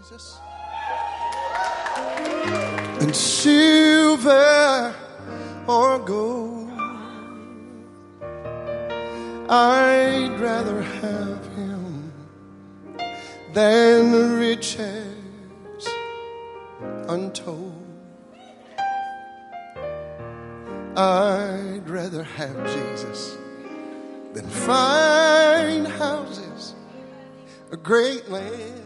Jesus, than silver or gold. I'd rather have him than riches untold. I'd rather have Jesus than fine houses, a great land,